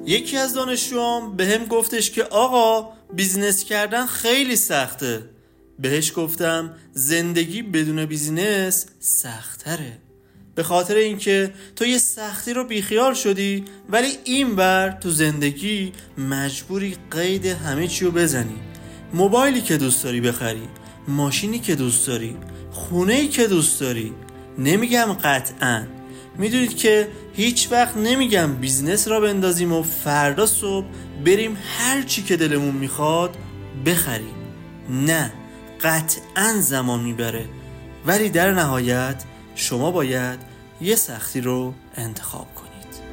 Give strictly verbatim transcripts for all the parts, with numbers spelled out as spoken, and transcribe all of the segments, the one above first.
یکی از دانشجوام به هم گفتش که آقا بیزنس کردن خیلی سخته. بهش گفتم زندگی بدون بیزنس سخت‌تره، به خاطر اینکه تو یه سختی رو بیخیال شدی ولی اینور تو زندگی مجبوری قید همه چی رو بزنی. موبایلی که دوست داری بخری، ماشینی که دوست داری، خونه‌ای که دوست داری. نمیگم قطعاً، میدونید که هیچ وقت نمیگم بیزنس را بندازیم و فردا صبح بریم هر چی که دلمون میخواد بخریم. نه، قطعاً زمان میبره، ولی در نهایت شما باید یه سختی رو انتخاب کنید.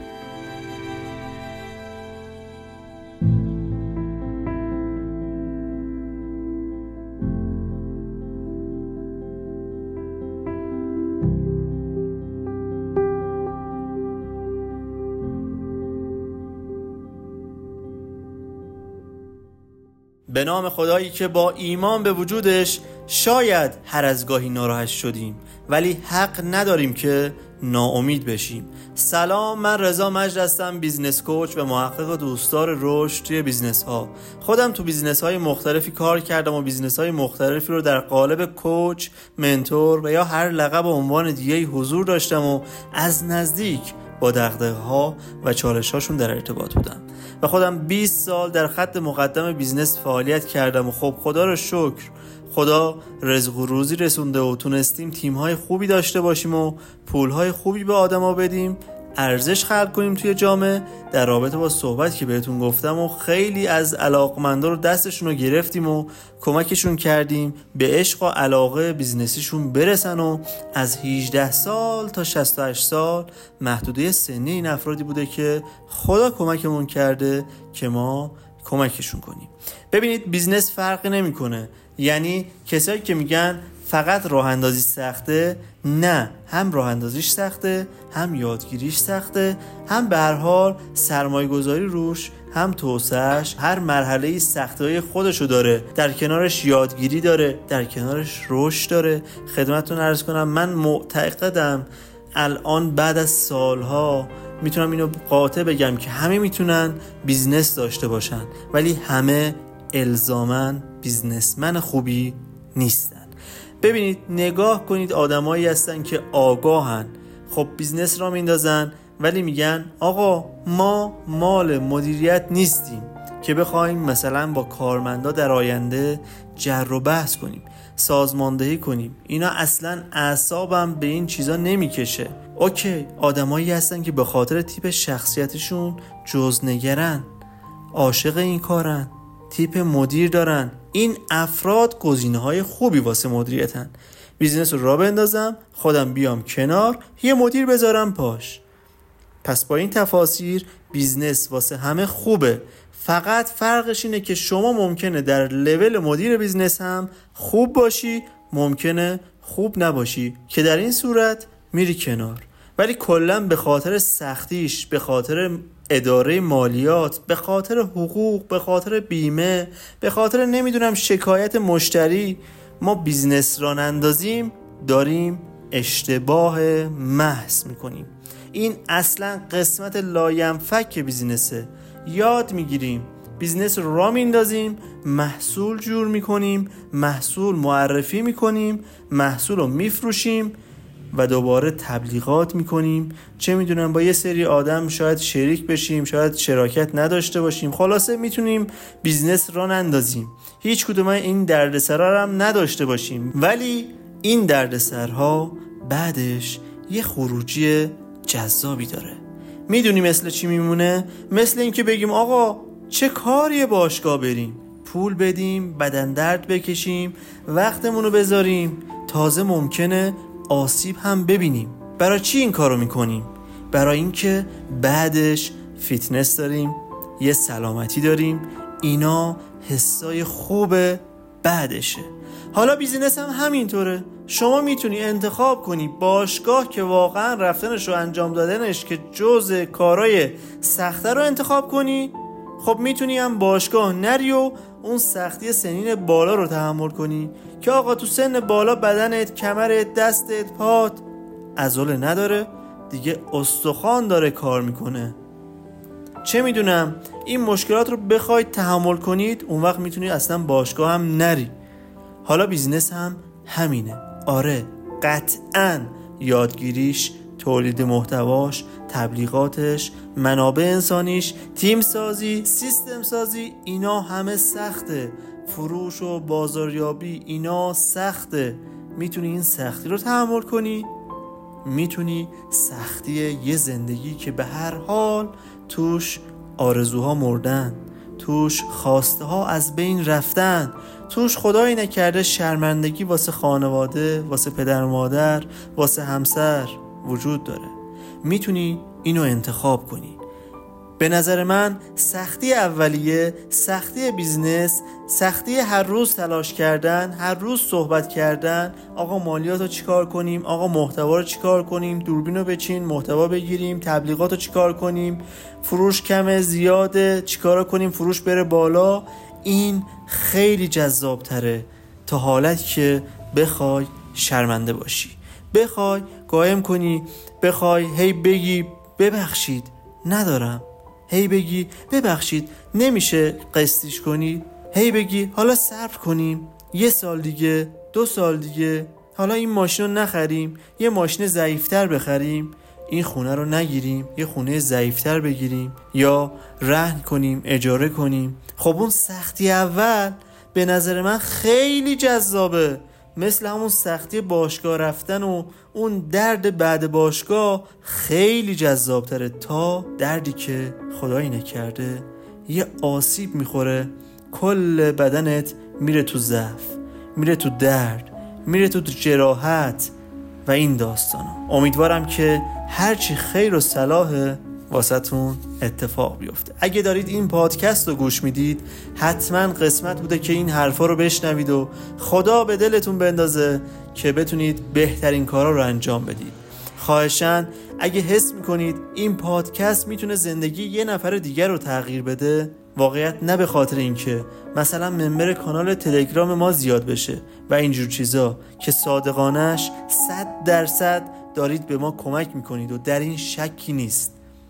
به نام خدایی که با ایمان به وجودش شاید هر از گاهی ناراحت شدیم ولی حق نداریم که ناامید بشیم. سلام، من رضا مجد هستم، بیزنس کوچ و محقق و دوستدار رشد توی بیزنس ها. خودم تو بیزنس های مختلفی کار کردم و بیزنس های مختلفی رو در قالب کوچ، منتور و یا هر لقب و عنوان دیگه‌ای حضور داشتم و از نزدیک با دغدغه‌ها و چالش‌هاشون در ارتباط بودم و خودم بیست سال در خط مقدم بیزنس فعالیت کردم و خب خدا رو شکر خدا رزق و روزی رسونده و تونستیم تیم‌های خوبی داشته باشیم و پول‌های خوبی به آدم‌ها بدیم، ارزش خلق کنیم توی جامعه. در رابطه با صحبت که بهتون گفتم و خیلی از علاقمندا رو دستشون رو گرفتیم و کمکشون کردیم به عشق و علاقه بیزنسیشون برسن و از هجده سال تا شصت و هشت سال محدوده سنی این افرادی بوده که خدا کمکمون کرده که ما کمکشون کنیم. ببینید بیزنس فرقی نمیکنه، یعنی کسایی که میگن فقط راه اندازی سخته، نه، هم راه اندازیش سخته، هم یادگیریش سخته، هم به هر حال سرمایه گذاری روش، هم توسعه‌اش، هر مرحله‌ای سختی‌های خودشو داره، در کنارش یادگیری داره، در کنارش رشد داره. خدمتتون عرض کنم من معتقدم الان بعد از سالها میتونم اینو قاطع بگم که همه میتونن بیزنس داشته باشن ولی همه الزاماً بیزنسمن خوبی نیستن. ببینید، نگاه کنید، آدمایی هستن که آگاهن، خب بیزنس را میندازن ولی میگن آقا ما مال مدیریت نیستیم که بخوایم مثلا با کارمندا در آینده جر و بحث کنیم، سازماندهی کنیم. اینا اصلا اعصابم به این چیزا نمیکشه. اوکی، آدمایی هستن که به خاطر تیپ شخصیتشون جزنگرن، عاشق این کارن، تیپ مدیر دارن. این افراد گزینه‌های خوبی واسه مدیریتن. بیزنس رو راه بندازم، خودم بیام کنار، یه مدیر بذارم پاش. پس با این تفاسیر بیزنس واسه همه خوبه، فقط فرقش اینه که شما ممکنه در لول مدیر بیزنس هم خوب باشی، ممکنه خوب نباشی که در این صورت میری کنار. ولی کلاً به خاطر سختیش، به خاطر اداره مالیات، به خاطر حقوق، به خاطر بیمه، به خاطر نمیدونم شکایت مشتری ما بیزنس را نندازیم، داریم اشتباه محض میکنیم. این اصلا قسمت لاینفک بیزنسه. یاد میگیریم، بیزنس رو را میندازیم، محصول جور میکنیم، محصول معرفی میکنیم، محصول رو میفروشیم و دوباره تبلیغات میکنیم، چه میدونم با یه سری آدم شاید شریک بشیم، شاید شراکت نداشته باشیم، خلاصه میتونیم بیزنس را نندازیم، هیچ کدوم این دردسرها هم نداشته باشیم، ولی این دردسرها بعدش یه خروجی جذابی داره. میدونی مثل چی میمونه؟ مثل این که بگیم آقا چه کاریه باشگاه بریم، پول بدیم، بدن درد بکشیم، وقتمونو بذاریم، تازه ممکنه آسیب هم ببینیم. برای چی این کارو میکنیم؟ برای اینکه بعدش فیتنس داریم، یه سلامتی داریم، اینا حسای خوب بعدشه. حالا بیزینس هم همینطوره. شما میتونی انتخاب کنی باشگاه که واقعا رفتنش و انجام دادنش که جزء کارهای سخته رو انتخاب کنی، خب میتونی هم باشگاه نری و اون سختی سنین بالا رو تحمل کنی که آقا تو سن بالا بدنت، کمرت، دستت، پات عضله نداره دیگه، استخوان داره کار میکنه. چه میدونم این مشکلات رو بخواید تحمل کنید، اون وقت میتونید اصلا باشگاه هم نری. حالا بیزنس هم همینه. آره قطعاً یادگیریش، تولید محتواش، تبلیغاتش، منابع انسانیش، تیم سازی، سیستم سازی، اینا همه سخته. فروش و بازاریابی اینا سخته. میتونی این سختی رو تحمل کنی؟ میتونی سختی یه زندگی که به هر حال توش آرزوها مردن، توش خواسته ها از بین رفتن، توش خدایی نکرده شرمندگی واسه خانواده، واسه پدر مادر، واسه همسر وجود داره، میتونی اینو انتخاب کنی. به نظر من سختی اولیه، سختی بیزنس، سختی هر روز تلاش کردن، هر روز صحبت کردن، آقا مالیات رو چیکار کنیم، آقا محتوا رو چیکار کنیم، دوربین رو بچین محتوا بگیریم، تبلیغات رو چیکار کنیم، فروش کمه زیاده چیکار کنیم فروش بره بالا. این خیلی جذاب تره تا حالتی که بخوای شرمنده باشی، بخوای قایم کنی، بخوای هی بگی ببخشید ندارم، هی بگی ببخشید نمیشه قسطیش کنی، هی بگی حالا صبر کنیم یه سال دیگه، دو سال دیگه، حالا این ماشین رو نخریم یه ماشین ضعیفتر بخریم، این خونه رو نگیریم یه خونه ضعیفتر بگیریم، یا رهن کنیم اجاره کنیم. خب اون سختی اول به نظر من خیلی جذابه، مثل همون سختی باشگاه رفتن و اون درد بعد باشگاه خیلی جذاب تره تا دردی که خدایی نکرده یه آسیب میخوره کل بدنت میره تو ضعف، میره تو درد، میره تو جراحت و این داستانا. امیدوارم که هرچی خیر و صلاحه واسهتون اتفاق بیفته. اگه دارید این پادکست رو گوش میدید حتما قسمت بوده که این حرفا رو بشنوید و خدا به دلتون بندازه که بتونید بهترین کارا رو انجام بدید. خواهشاً اگه حس میکنید این پادکست میتونه زندگی یه نفر دیگر رو تغییر بده، واقعیت نه به خاطر اینکه مثلا ممبر کانال تلگرام ما زیاد بشه و اینجور چیزا که صادقانش صد درصد دارید به ما کمک میکنید و در این شکی نیست،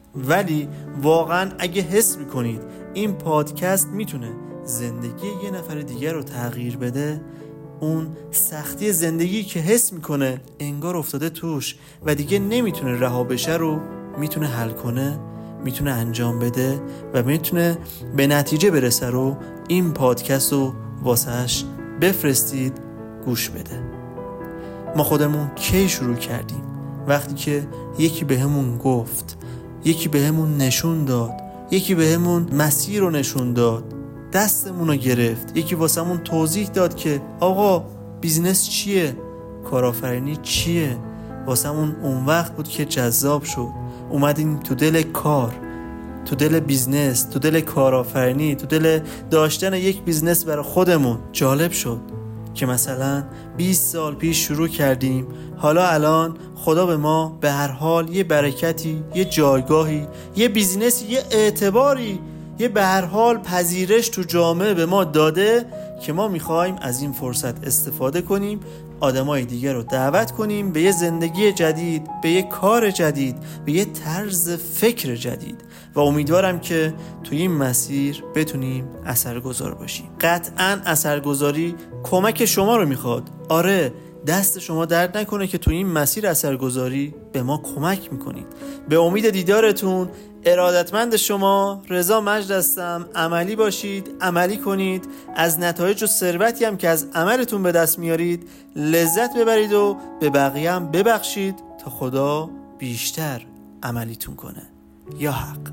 ولی واقعا اگه حس میکنید این پادکست میتونه زندگی یه نفر دیگر رو تغییر بده، اون سختی زندگی که حس میکنه انگار افتاده توش و دیگه نمیتونه رها بشه رو میتونه حل کنه، میتونه انجام بده و میتونه به نتیجه برسه رو این پادکست رو واسهش بفرستید گوش بده. ما خودمون کی شروع کردیم؟ وقتی که یکی بهمون گفت، یکی بهمون نشون داد، یکی بهمون مسیر رو نشون داد، دستمون رو گرفت، یکی واسمون توضیح داد که آقا بیزنس چیه، کارآفرینی چیه. واسمون اون وقت بود که جذاب شد، اومدیم تو دل کار، تو دل بیزنس، تو دل کارآفرینی، تو دل داشتن یک بیزنس برای خودمون. جالب شد که مثلا بیست سال پیش شروع کردیم، حالا الان خدا به ما به هر حال یه برکتی، یه جایگاهی، یه بیزنسی، یه اعتباری، یه به هر حال پذیرش تو جامعه به ما داده که ما میخوایم از این فرصت استفاده کنیم، آدمای دیگر رو دعوت کنیم به یه زندگی جدید، به یه کار جدید، به یه طرز فکر جدید و امیدوارم که توی این مسیر بتونیم اثرگذار باشیم. قطعاً اثرگذاری کمک شما رو میخواد. آره دست شما درد نکنه که توی این مسیر اثرگذاری به ما کمک میکنید. به امید دیدارتون، ارادتمند شما، رضا مجد هستم. عملی باشید، عملی کنید، از نتایج و ثروتی هم که از عملتون به دست میارید لذت ببرید و به بقیه هم ببخشید تا خدا بیشتر عملیتون کنه. یا حق.